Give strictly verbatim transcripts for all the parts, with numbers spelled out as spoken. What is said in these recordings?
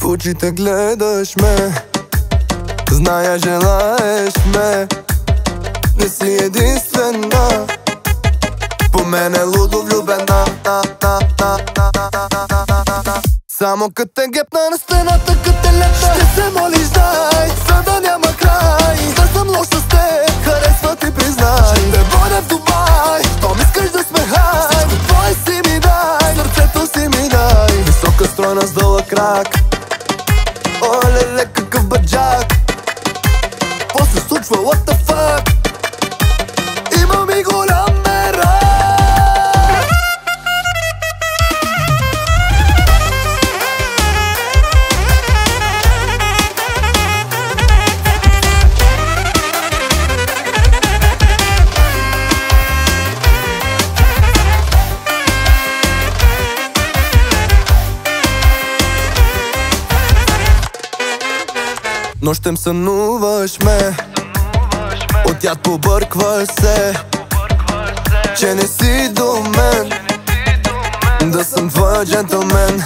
очите гледаш ме, зная желаеш ме. Не си единствена, по мен е лудо влюбена. Само като те гепна на стената, като те лепна, ще се молиш дай, за да няма край. Да съм лош с теб, харесва ти признай. Ще те водя в Дубай, щом искаш да сме хай. Всичко твое си ми дай, сърцето си ми дай. Висока стройна с дълъг крак, о, леле, какъв баджак. Какво се случва, what the fuck? Имам и голям мерак. Нощем сънуваш ме, от яд побъркваш се, че не си до мен, да съм твоя джентълмен.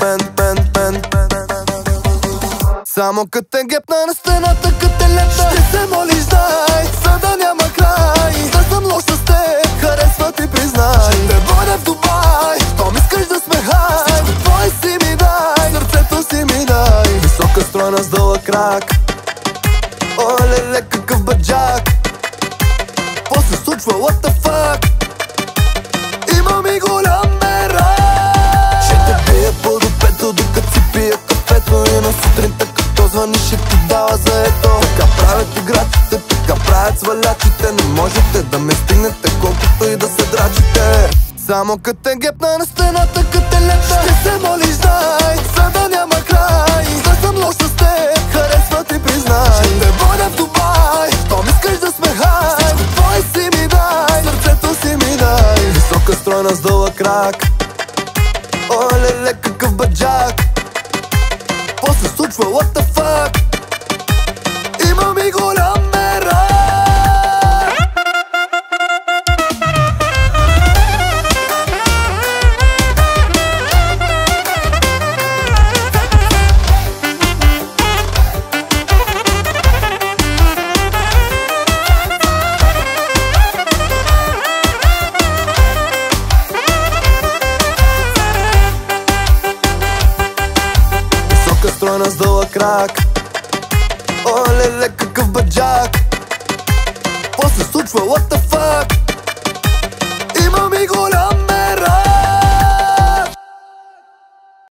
Само като те гепна на стената, като те лепна, ще се молиш дай, за да няма край. Да съм лош с теб, харесва ти признай. Ще те водя в Дубай, щом искаш да сме хай. Всичко твое си ми дай, сърцето си ми дай. Висока стройна с дълъг крак, о, леле, какъв баджак. Какво се случва, what the fuck? Имам и голям мерак. Ще те пия по допето, докато си пия кафето. И на сутринта като звъни, ще ти дава за ето. Така правят играчите, така правят свалячите. Не можете да ме стигнете, колкото и да се драчите. Само като те гепна на стената, като те лепна, ще се молиш дай, за да няма край. Да съм лош с теб, харесва ти признай. Ще те водя в Дубай, щом искаш да сме хай. Всичко твое си ми дай, сърцето си ми дай. Висока стройна с дълъг крак, о, леле, какъв баджак. Какво се случва, what the fuck? Имам и голям мерак. Стройна с дълъг крак, о, леле, какъв баджак. Какво се случва, what the fuck? Имам и голям